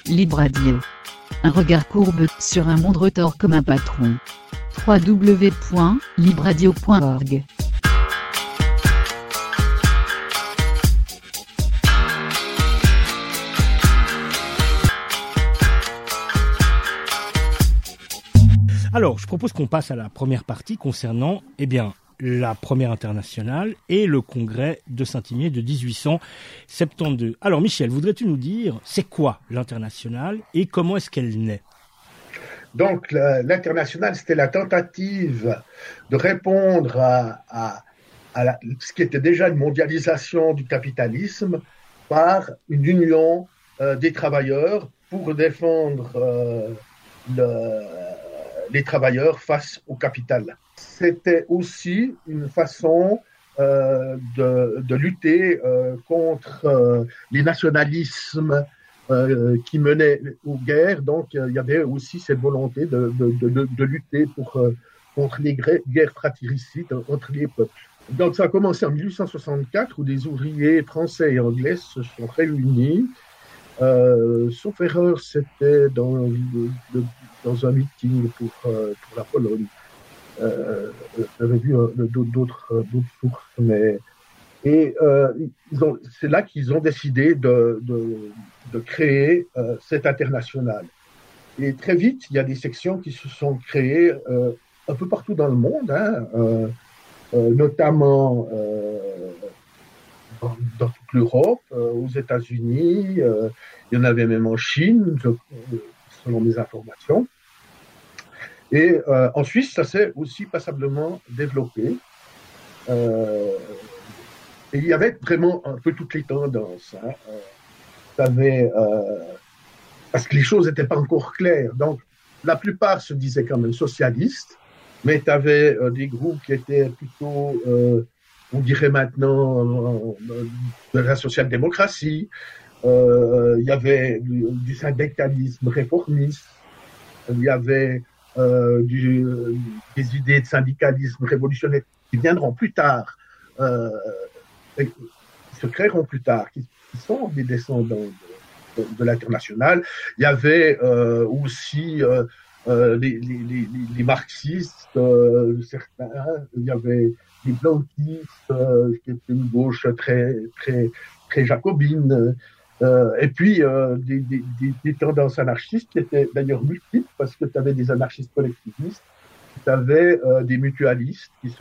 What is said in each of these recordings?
Libre Radio. Un regard courbe sur un monde retors comme un patron. www.libradio.org. Alors, je propose qu'on passe à la première partie concernant, la première internationale et le congrès de Saint-Imier de 1872. Alors, Michel, voudrais-tu nous dire, c'est quoi l'internationale et comment est-ce qu'elle naît ? Donc, l'internationale, c'était la tentative de répondre à ce qui était déjà une mondialisation du capitalisme par une union des travailleurs pour défendre les travailleurs face au capital. C'était aussi une façon de lutter contre les nationalismes qui menaient aux guerres. Donc, il y avait aussi cette volonté de lutter contre les guerres fratricides entre les peuples. Donc, ça a commencé en 1864 où des ouvriers français et anglais se sont réunis. Sauf erreur, c'était dans un meeting pour la Pologne. J'avais vu d'autres sources, c'est là qu'ils ont décidé de créer cette internationale. Et très vite, il y a des sections qui se sont créées un peu partout dans le monde, notamment dans toute l'Europe, aux États-Unis, il y en avait même en Chine, selon mes informations. Et en Suisse, ça s'est aussi passablement développé. Et il y avait vraiment un peu toutes les tendances. Parce que les choses n'étaient pas encore claires. Donc, la plupart se disaient quand même socialistes, mais tu avais des groupes qui étaient plutôt... on dirait maintenant de la social-démocratie. Il y avait du syndicalisme réformiste. Il y avait des idées de syndicalisme révolutionnaire qui viendront plus tard, qui se créeront plus tard, qui sont des descendants de l'internationale. Il y avait aussi les marxistes, certains. Il y avait les blanquistes, qui étaient une gauche très, très, très jacobine, et puis des tendances anarchistes qui étaient d'ailleurs multiples, parce que tu avais des anarchistes collectivistes, tu avais des mutualistes qui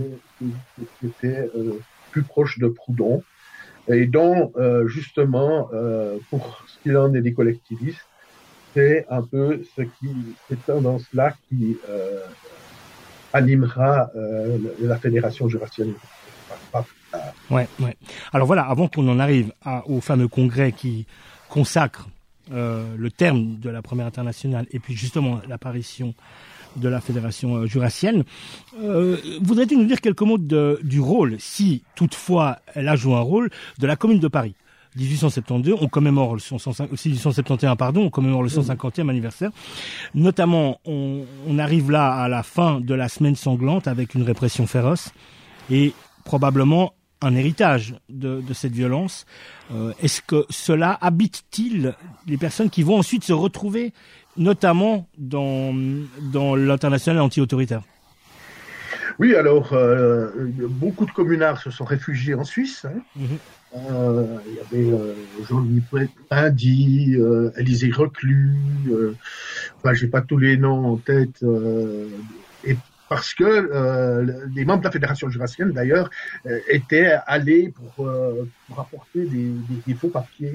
étaient plus proches de Proudhon, et dont, justement, pour ce qu'il en est des collectivistes, c'est un peu cette tendance-là qui animera la Fédération jurassienne. Ouais. Alors voilà, avant qu'on en arrive au fameux congrès qui consacre le terme de la première internationale et puis justement l'apparition de la Fédération jurassienne, voudrais-tu nous dire quelques mots du rôle, si toutefois elle a joué un rôle, de la Commune de Paris ? 1872, on commémore 1871, on commémore le 150e anniversaire. Notamment, on arrive là à la fin de la semaine sanglante avec une répression féroce et probablement un héritage de cette violence. Est-ce que cela habite-t-il les personnes qui vont ensuite se retrouver, notamment dans l'international anti-autoritaire ? Oui, alors, beaucoup de communards se sont réfugiés en Suisse. Il y avait Jean-Louis Pindy, Élisée Reclus, j'ai pas tous les noms en tête, et parce que les membres de la Fédération jurassienne, d'ailleurs, étaient allés pour apporter des faux papiers,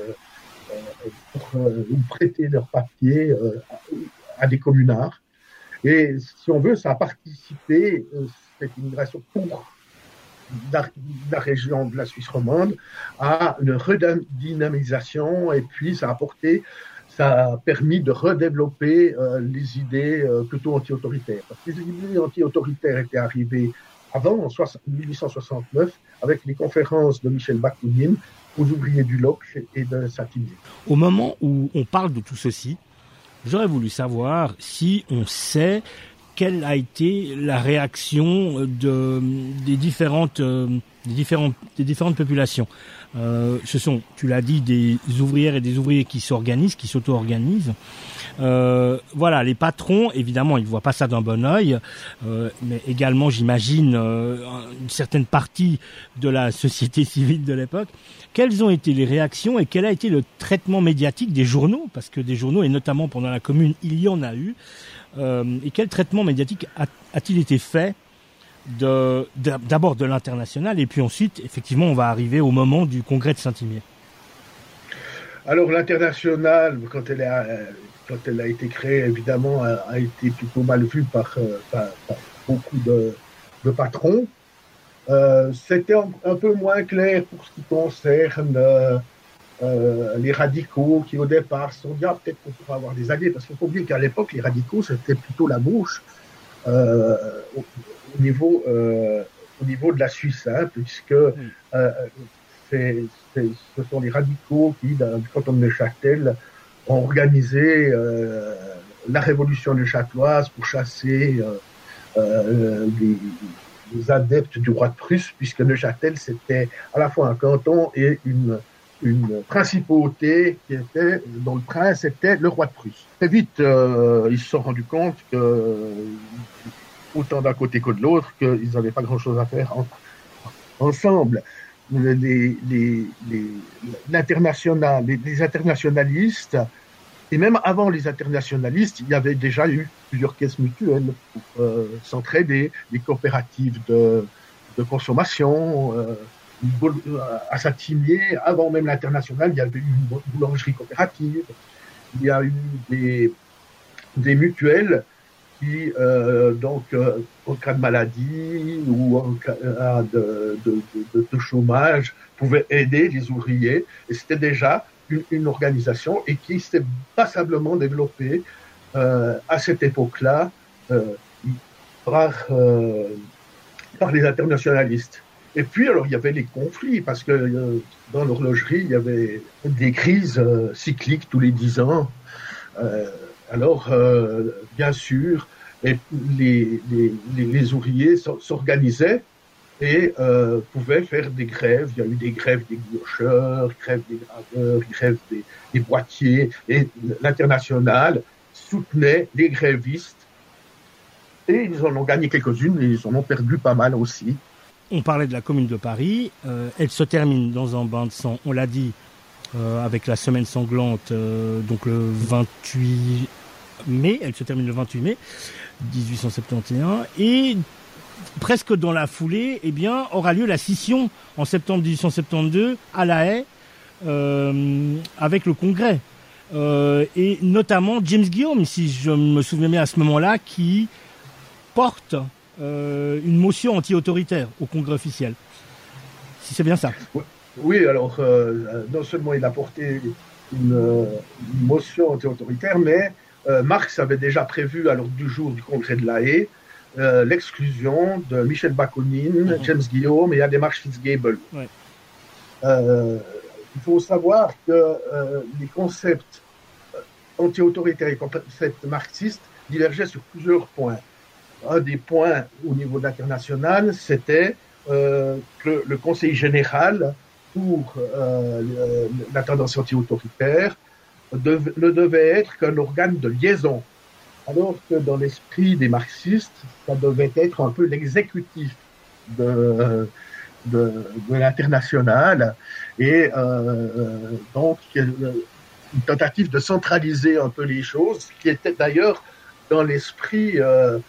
ou prêter leurs papiers à des communards. Et si on veut, ça a participé, cette immigration pour la région de la Suisse romande, à une redynamisation, et puis ça a permis de redévelopper les idées plutôt anti-autoritaires. Parce que les idées anti-autoritaires étaient arrivées avant, en 1869, avec les conférences de Michel Bakounine aux ouvriers du Loc et de Saint-Imier. Au moment où on parle de tout ceci, j'aurais voulu savoir si on sait quelle a été la réaction des différentes des différentes populations. Ce sont, tu l'as dit, des ouvrières et des ouvriers qui s'organisent, qui s'auto-organisent. Voilà, les patrons, évidemment, ils voient pas ça d'un bon œil, mais également, j'imagine, une certaine partie de la société civile de l'époque. Quelles ont été les réactions et quel a été le traitement médiatique des journaux? Parce que des journaux, et notamment pendant la Commune, il y en a eu. Et quel traitement médiatique a-t-il été fait d'abord de l'international, et puis ensuite, effectivement, on va arriver au moment du congrès de Saint-Imier. Alors, l'international, quand elle a été créée, évidemment, a été plutôt mal vue par beaucoup de patrons. C'était un peu moins clair pour ce qui concerne les radicaux qui, au départ, se sont dit peut-être qu'on pourra avoir des alliés, parce qu'il faut oublier qu'à l'époque, les radicaux, c'était plutôt la gauche. Au niveau de la Suisse, puisque ce sont les radicaux qui, du canton de Neuchâtel, ont organisé la révolution neuchâteloise pour chasser les adeptes du roi de Prusse, puisque Neuchâtel, c'était à la fois un canton et une principauté dont le prince était le roi de Prusse. Très vite, ils se sont rendus compte que autant d'un côté que de l'autre, qu'ils n'avaient pas grand-chose à faire ensemble. Les internationalistes, et même avant les internationalistes, il y avait déjà eu plusieurs caisses mutuelles pour s'entraider, des coopératives de consommation. À Saint-Imier, avant même l'international, il y avait eu une boulangerie coopérative, il y a eu des mutuelles qui, en cas de maladie ou en cas de chômage, pouvaient aider les ouvriers. Et c'était déjà une organisation et qui s'est passablement développée à cette époque-là par les internationalistes. Et puis, alors, il y avait les conflits, parce que dans l'horlogerie, il y avait des crises cycliques tous les 10 ans. Alors, bien sûr, les ouvriers s'organisaient et pouvaient faire des grèves. Il y a eu des grèves des gaucheurs, grèves des graveurs, grèves des boîtiers. Et l'international soutenait les grévistes. Et ils en ont gagné quelques-unes, et ils en ont perdu pas mal aussi. On parlait de la Commune de Paris. Elle se termine dans un bain de sang, on l'a dit, avec la semaine sanglante, donc le 28 mai. Elle se termine le 28 mai 1871. Et presque dans la foulée, eh bien, aura lieu la scission en septembre 1872 à La Haye, avec le Congrès. Et notamment James Guillaume, si je me souviens bien à ce moment-là, qui porte une motion anti-autoritaire au Congrès officiel. Si c'est bien ça. Oui, alors, non seulement il a porté une motion anti-autoritaire, mais Marx avait déjà prévu à l'ordre du jour du Congrès de La Haye l'exclusion de Michel Bakounine, James Guillaume et Adhémar Schwitzgebel. Ouais. Il faut savoir que les concepts anti-autoritaires et les concepts marxistes divergeaient sur plusieurs points. Un des points au niveau international, c'était que le Conseil général pour la tendance anti-autoritaire ne devait être qu'un organe de liaison, alors que dans l'esprit des marxistes, ça devait être un peu l'exécutif de l'international, et donc une tentative de centraliser un peu les choses, qui était d'ailleurs dans l'esprit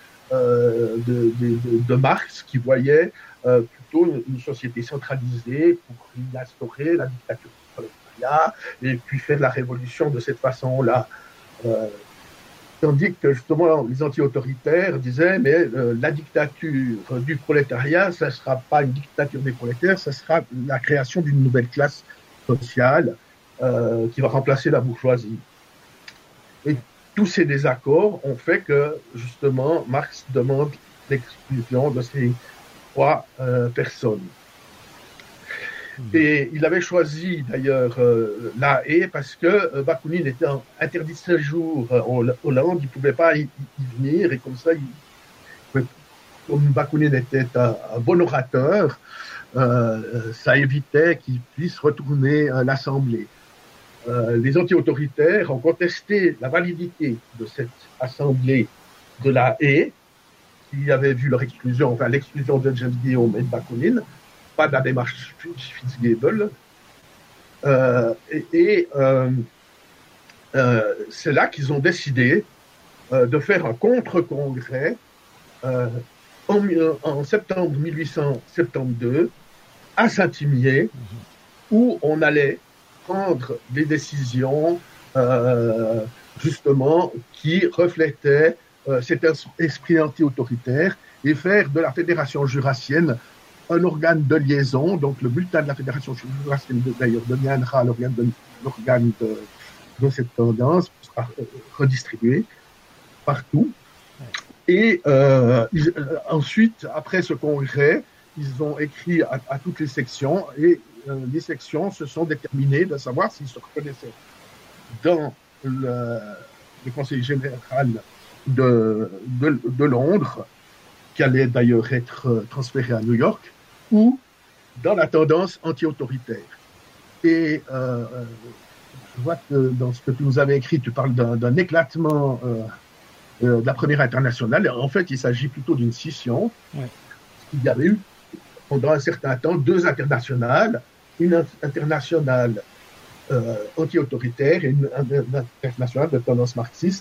de Marx, qui voyait plutôt une société centralisée pour y instaurer la dictature du prolétariat et puis faire la révolution de cette façon-là. Tandis que justement les anti-autoritaires disaient mais la dictature du prolétariat, ça ne sera pas une dictature des prolétaires, ça sera la création d'une nouvelle classe sociale qui va remplacer la bourgeoisie. Et tous ces désaccords ont fait que, justement, Marx demande l'exclusion de ces trois personnes. Et il avait choisi, d'ailleurs, La Haye parce que Bakounine était interdit de séjour en Hollande, il ne pouvait pas y venir, et comme ça, comme Bakounine était un bon orateur, ça évitait qu'ils puissent retourner à l'Assemblée. Les anti-autoritaires ont contesté la validité de cette Assemblée de la Haye, qui avait vu leur exclusion, enfin l'exclusion de James Guillaume et de Bakounine, pas de la démarche Fitzgibbon. C'est là qu'ils ont décidé de faire un contre-congrès en septembre 1872 à Saint-Imier, où on allait prendre des décisions justement qui reflétaient cet esprit anti-autoritaire et faire de la Fédération jurassienne un organe de liaison. Donc le bulletin de la Fédération jurassienne d'ailleurs deviendra l'organe de cette tendance, sera redistribué partout. Et ensuite, après ce congrès, ils ont écrit à toutes les sections et les sections se sont déterminées de savoir s'ils se reconnaissaient dans le Conseil général de Londres, qui allait d'ailleurs être transféré à New York, ou dans la tendance anti-autoritaire. Et je vois que dans ce que tu nous avais écrit, tu parles d'un éclatement de la première internationale. En fait, il s'agit plutôt d'une scission. Ouais. Il y avait eu pendant un certain temps deux internationales, une internationale anti-autoritaire et une internationale de tendance marxiste.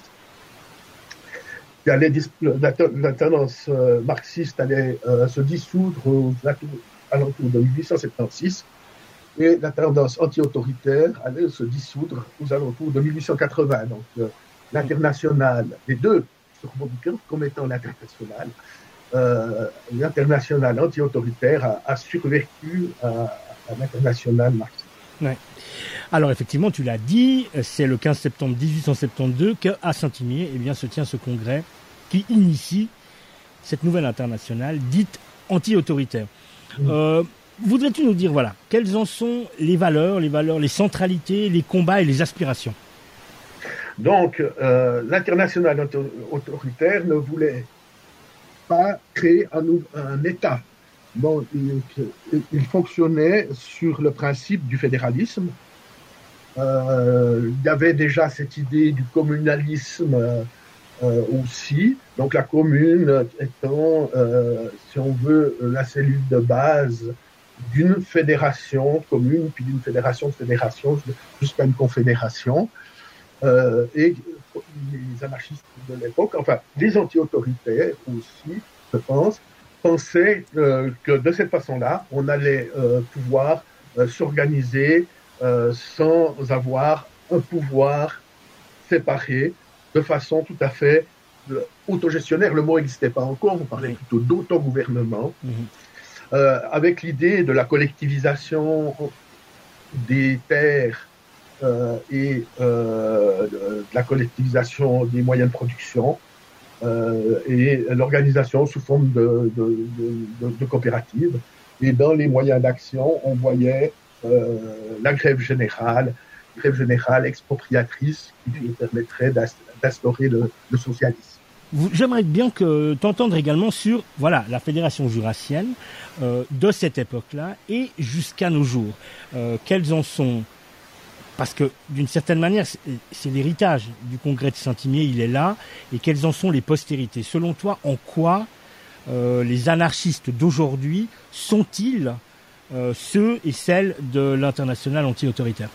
La tendance marxiste allait se dissoudre aux alentours de 1876 et la tendance anti-autoritaire allait se dissoudre aux alentours de 1880. Donc l'internationale, les deux se revendiquent comme étant l'internationale. L'internationale anti-autoritaire a survécu à l'internationale marxiste. Ouais. Alors effectivement, tu l'as dit, c'est le 15 septembre 1872 qu'à Saint-Imier, eh bien, se tient ce congrès qui initie cette nouvelle internationale dite anti-autoritaire. Voudrais-tu nous dire, voilà, quelles en sont les valeurs, les centralités, les combats et les aspirations? Donc, l'internationale autoritaire ne voulait pas créer un État. Bon, il fonctionnait sur le principe du fédéralisme. Il y avait déjà cette idée du communalisme aussi. Donc la commune étant, si on veut, la cellule de base d'une fédération commune, puis d'une fédération de fédération jusqu'à une confédération. Et les anarchistes de l'époque, enfin les anti-autoritaires aussi, je pense, pensaient que de cette façon-là, on allait pouvoir s'organiser sans avoir un pouvoir séparé de façon tout à fait autogestionnaire. Le mot n'existait pas encore, on parlait plutôt d'autogouvernement, avec l'idée de la collectivisation des terres et de la collectivisation des moyens de production et l'organisation sous forme de coopératives. Et dans les moyens d'action, on voyait la grève générale expropriatrice qui permettrait d'instaurer le socialisme. J'aimerais bien t'entendre également sur la fédération jurassienne de cette époque-là et jusqu'à nos jours. Quelles en sont, parce que d'une certaine manière, c'est l'héritage du congrès de Saint-Imier, il est là, et quelles en sont les postérités? Selon toi, en quoi les anarchistes d'aujourd'hui sont-ils ceux et celles de l'internationale anti-autoritaire?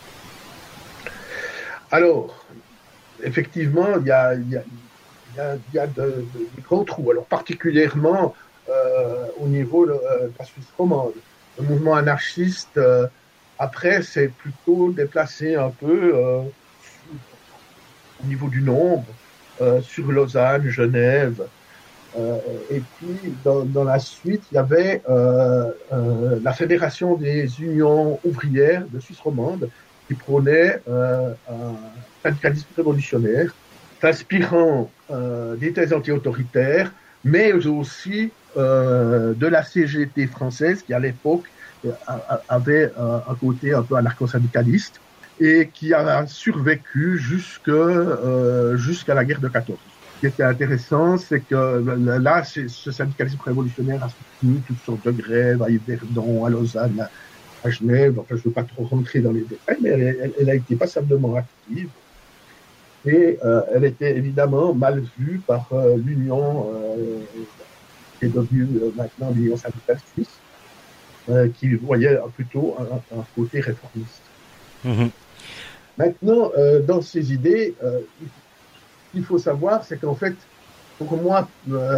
Alors, effectivement, il y a de grands trous. Alors, particulièrement au niveau de la Suisse romande. Le mouvement anarchiste, après, s'est plutôt déplacé un peu au niveau du nombre, sur Lausanne, Genève. Et puis, dans la suite, il y avait la Fédération des unions ouvrières de Suisse romande qui prônait un syndicalisme révolutionnaire, s'inspirant des thèses anti-autoritaires, mais aussi de la CGT française, qui à l'époque avait un côté un peu anarcho-syndicaliste, et qui a survécu jusqu'à la guerre de 14. qui était intéressant, c'est que là, ce syndicalisme révolutionnaire a soutenu toutes sortes de grèves à Yverdon, à Lausanne, à Genève. Enfin, je ne veux pas trop rentrer dans les détails, mais elle a été passablement active. Et elle était évidemment mal vue par l'Union, qui est devenue maintenant l'Union syndicale suisse, qui voyait plutôt un côté réformiste. Mmh. Maintenant, dans ces idées, il faut savoir, c'est qu'en fait, pour moi,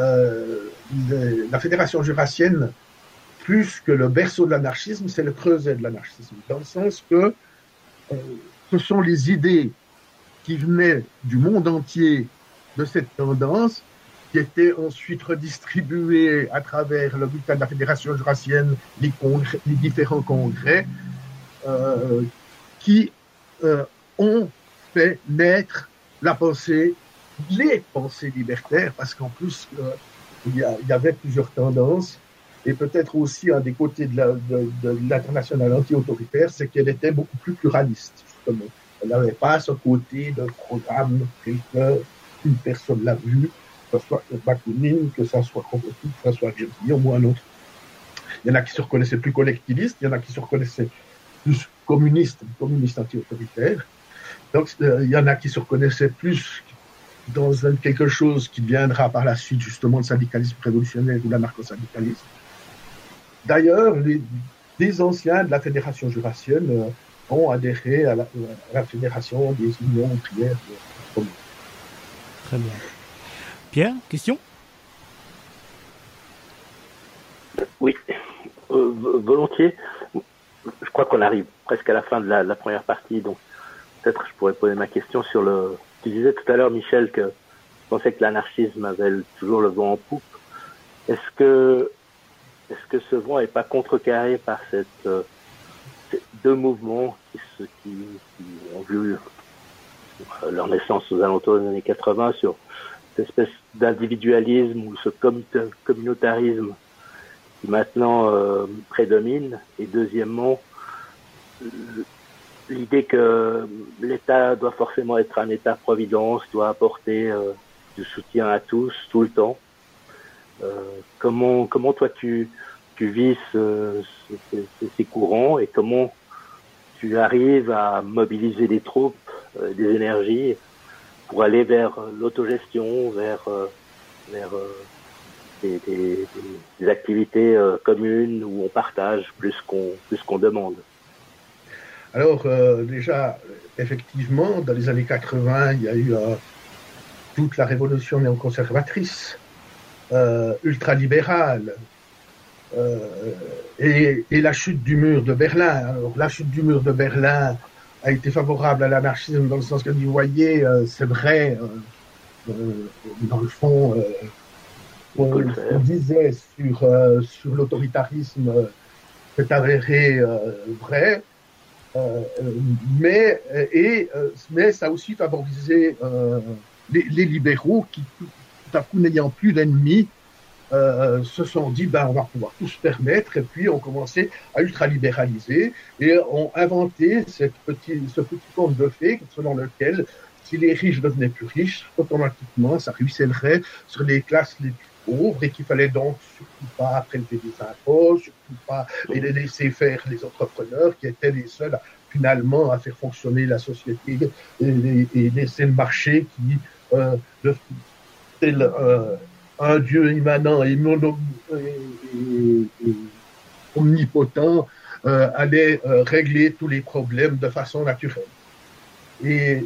la Fédération jurassienne, plus que le berceau de l'anarchisme, c'est le creuset de l'anarchisme, dans le sens que ce sont les idées qui venaient du monde entier de cette tendance, qui étaient ensuite redistribuées à travers le bulletin de la Fédération jurassienne, les différents congrès, qui ont fait naître la pensée, les pensées libertaires, parce qu'en plus, il y avait plusieurs tendances, et peut-être aussi un des côtés de l'internationale anti-autoritaire, c'est qu'elle était beaucoup plus pluraliste, justement. Elle n'avait pas ce côté de programme tel qu'une personne l'a vu, que ce soit Bakounine, que ce soit Kropotkin, que ce soit Guillaume ou un autre. Il y en a qui se reconnaissaient plus collectivistes, il y en a qui se reconnaissaient plus communistes anti-autoritaires. Donc, il y en a qui se reconnaissaient plus dans quelque chose qui viendra par la suite, justement, le syndicalisme révolutionnaire ou l'anarcho-syndicalisme. D'ailleurs, les anciens de la Fédération jurassienne ont adhéré à la Fédération des unions ouvrières communes. Très bien. Pierre, question ? Oui, volontiers. Je crois qu'on arrive presque à la fin de la première partie, donc peut-être je pourrais poser ma question sur le... Tu disais tout à l'heure, Michel, que tu pensais que l'anarchisme avait toujours le vent en poupe. Est-ce que ce vent n'est pas contrecarré par ces deux mouvements qui ont vu leur naissance aux alentours des années 80 sur cette espèce d'individualisme ou ce communautarisme qui maintenant prédomine, et deuxièmement l'idée que l'État doit forcément être un État-providence, doit apporter du soutien à tous, tout le temps. Comment toi tu vis ces courants, et comment tu arrives à mobiliser des troupes, des énergies pour aller vers l'autogestion, vers des activités communes où on partage plus qu'on demande. Alors déjà, effectivement, dans les années 80, il y a eu toute la révolution néoconservatrice, ultralibérale, et la chute du mur de Berlin. Alors, la chute du mur de Berlin a été favorable à l'anarchisme dans le sens que vous voyez, c'est vrai, dans le fond, on disait sur l'autoritarisme, c'est avéré vrai, mais ça a aussi favorisé les libéraux qui, tout à coup, n'ayant plus d'ennemis, se sont dit on va pouvoir tout se permettre, et puis ont commencé à ultralibéraliser et ont inventé ce petit conte de fées selon lequel si les riches devenaient plus riches, automatiquement ça ruissellerait sur les classes les plus pauvres, et qu'il fallait donc surtout pas prélever des impôts, surtout pas et les laisser faire les entrepreneurs qui étaient les seuls finalement à faire fonctionner la société, et laisser le marché qui un Dieu immanent et omnipotent allait régler tous les problèmes de façon naturelle. Et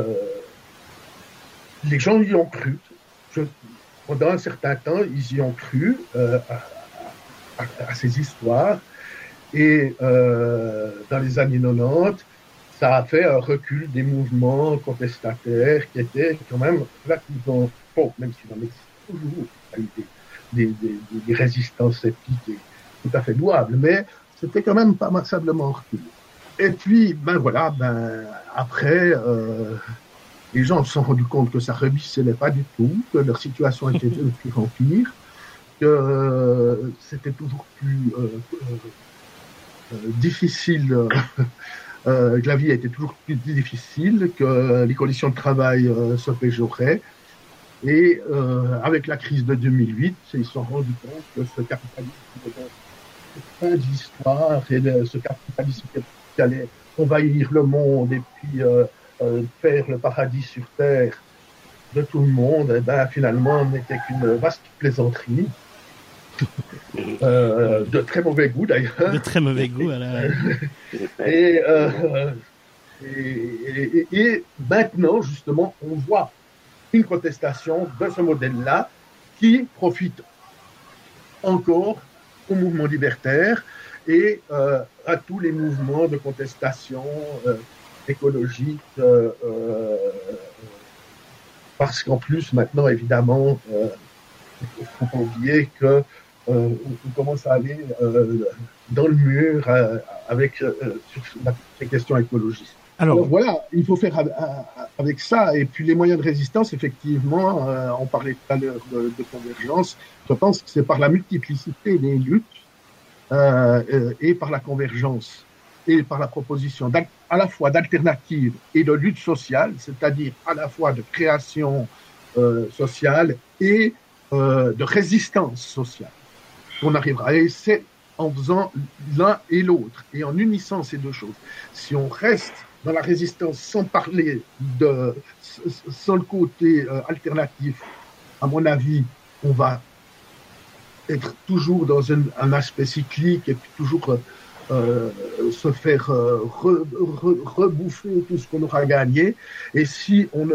les gens y ont cru. Pendant un certain temps, ils y ont cru à ces histoires. Et dans les années 90, ça a fait un recul des mouvements contestataires qui étaient quand même relativement pauvres, même si dans l'existence toujours des résistances sceptiques tout à fait louables, mais c'était quand même pas massablement reculé. Et puis, après, les gens se sont rendus compte que ça ne ruisselait pas du tout, que leur situation était de pire en pire, que c'était toujours plus difficile, que la vie était toujours plus difficile, que les conditions de travail se péjoraient. Et avec la crise de 2008, ils se sont rendus compte que ce capitalisme fin de l'histoire et ce capitalisme qui allait envahir le monde et puis faire le paradis sur terre de tout le monde, et ben finalement n'était qu'une vaste plaisanterie de très mauvais goût d'ailleurs. De très mauvais goût. Et maintenant justement on voit une contestation de ce modèle-là qui profite encore au mouvement libertaire et à tous les mouvements de contestation écologique, parce qu'en plus maintenant évidemment il ne faut pas oublier que on commence à aller dans le mur avec sur ces questions écologistes. Alors voilà, il faut faire avec ça. Et puis les moyens de résistance, effectivement, on parlait tout à l'heure de convergence. Je pense que c'est par la multiplicité des luttes et par la convergence et par la proposition à la fois d'alternatives et de lutte sociale, c'est-à-dire à la fois de création sociale et de résistance sociale, qu'on arrivera. Et c'est en faisant l'un et l'autre et en unissant ces deux choses. Si on reste dans la résistance sans parler sans le côté alternatif, à mon avis, on va être toujours dans un aspect cyclique et puis toujours se faire rebouffer tout ce qu'on aura gagné. Et si on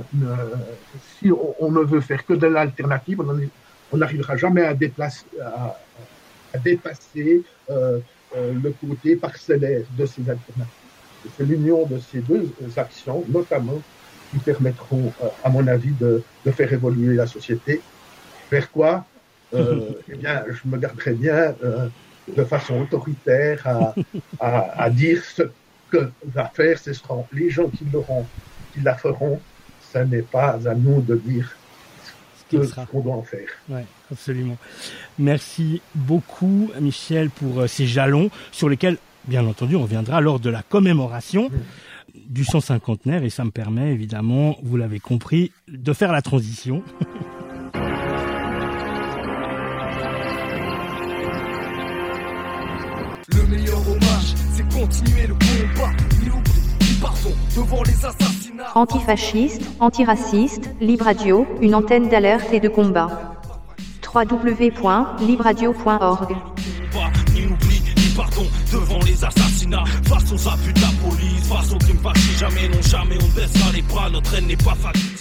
ne veut faire que de l'alternative, on n'arrivera jamais à dépasser le côté parcellaire de ces alternatives. Et c'est l'union de ces deux actions, notamment, qui permettront, à mon avis, de faire évoluer la société. Vers quoi eh bien, je me garderai bien de façon autoritaire à dire ce que va faire, ce seront les gens qui la feront. Ce n'est pas à nous de dire ce qu'on doit en faire. Oui, absolument. Merci beaucoup, Michel, pour ces jalons sur lesquels, bien entendu, on reviendra lors de la commémoration du 150aire, et ça me permet, évidemment, vous l'avez compris, de faire la transition. Le meilleur hommage, c'est continuer le combat. Ni oubli, ni pardon devant les assassinats. Antifasciste, antiraciste, Libre Radio, une antenne d'alerte et de combat. www.libradio.org. Ni oubli, ni pardon devant les assassinats. Face aux abus de la police, face aux crimes passés, jamais, non jamais, on baissera les bras, notre haine n'est pas facile.